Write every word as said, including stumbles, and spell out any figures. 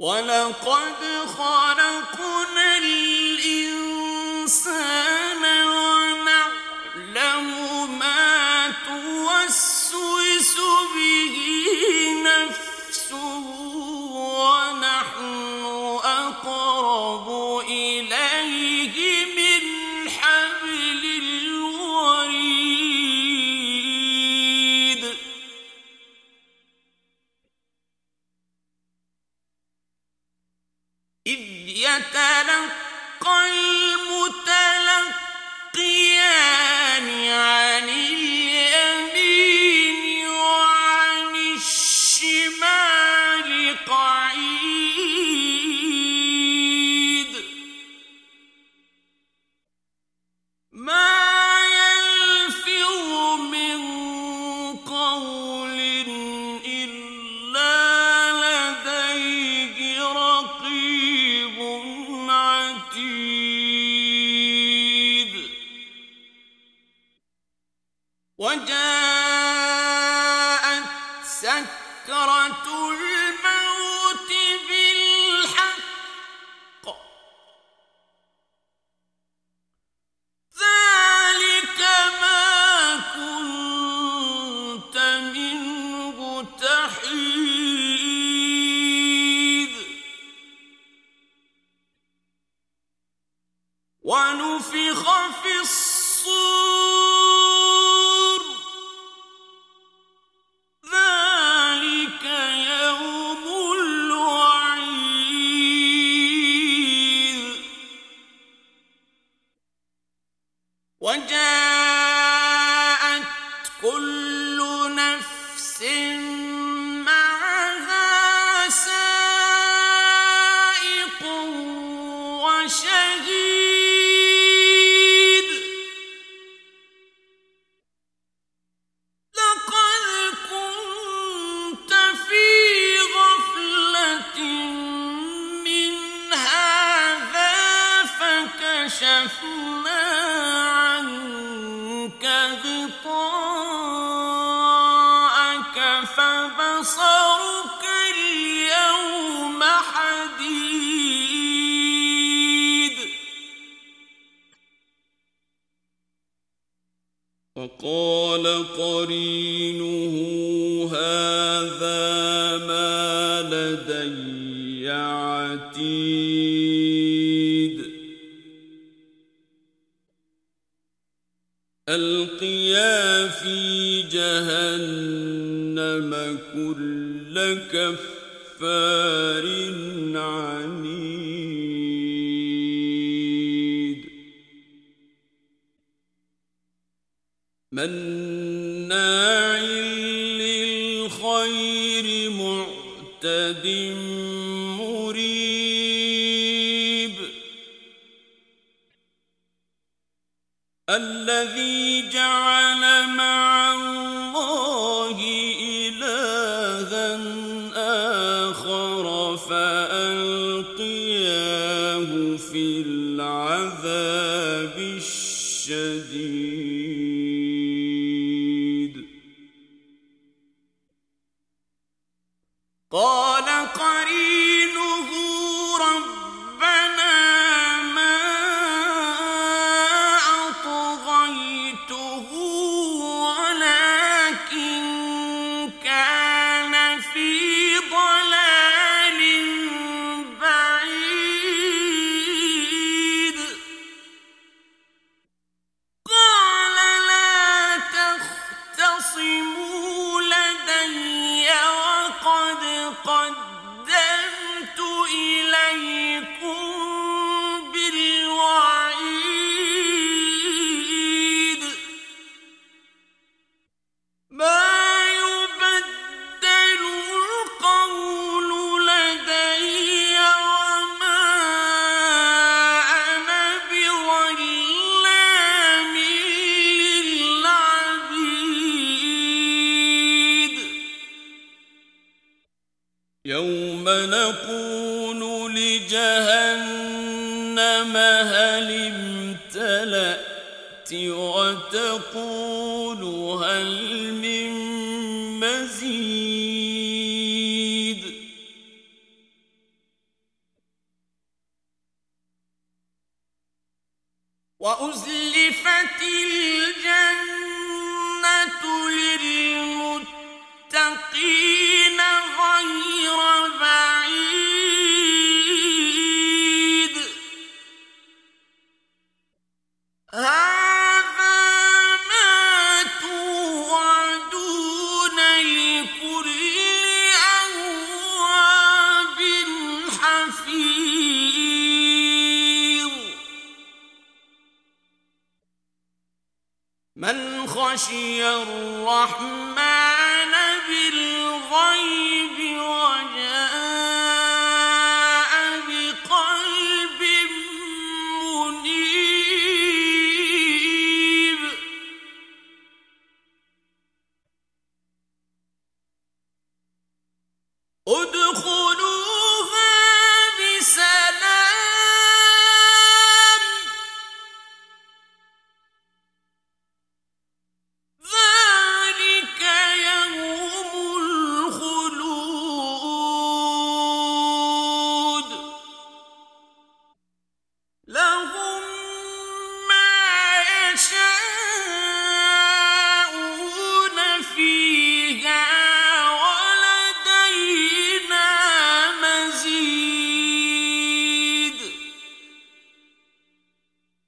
وَلَقَدْ خَلَقْنَا الْإِنسَانَ وَنَعْلَمُ مَا تُوَسْوِسُ بِهِ نَفْسُهُ وَنَحْنُ أَقْرَبُ إِلَيْهِ مِنْ حَبْلِ الْوَرِيدِ إِذْ يَتَلَقَّى الْمُتَلَقِّيَانِ عَنِ الْيَمِينِ وَعَنِ الشِّمَالِ قَعِيدٌ مَا يَلْفِظُ مِنْ قَوْلٍ إِلَّا لَدَيْهِ رَقِيبٌ عَتِيدٌ وَجَاءَتْ سَكْرَةُ الْمَوْتِ بِالْحَقِّ ذَلِكَ مَا كُنتَ مِنْهُ تَحِيدُ وَنُفِخَ فِي الصُّورِ ذَلِكَ يَوْمُ الْوَعِيدِ وَجَاءَتْ كُلُّ نَفْسٍ مَعَهَا سَائِقٌ وَشَهِيدٌ لَقَدْ كُنتَ فِي غَفْلَةٍ مِّنْ هَذَا فَكَشَفْنَا عَنكَ غِطَاءَكَ فَبَصَرُكَ الْيَوْمَ حَدِيدٌ وَقَالَ قَرِينُهُ هَٰذَا مَا لَدَيَّ عَتِيدٌ أَلْقِيَا فِي جَهَنَّمَ كُلَّ كَفَّارٍ عَنِيدٍ مَّنَّاعٍ لِّلْخَيْرِ مُعْتَدٍ مُّرِيبٍ الَّذِي جَعَلَ مَعَ اللَّهِ إِلَٰهًا آخَرَ فَأَلْقِيَاهُ فِي الْعَذَابِ الشَّدِيدِ قَالَ قَرِينُهُ رَبَّنَا مَا أَطْغَيْتُهُ وَلَٰكِن كَانَ فِي ضَلَالٍ بَعِيدٍ قَالَ لَا تَخْتَصِمُوا لَدَيَّ وَقَدْ قَدَّمْتُ إِلَيْكُم بِالْوَعِيدِ مَا يُبَدَّلُ الْقَوْلُ لَدَيَّ وَمَا أَنَا بِظَلَّامٍ لِّلْعَبِيدِ يَوْمَ نَقُولُ لِجَهَنَّمَ هَلِ امْتَلَأْتِ وَتَقُولُ هَلْ مِن مَّزِيدٍ خشي الرحمن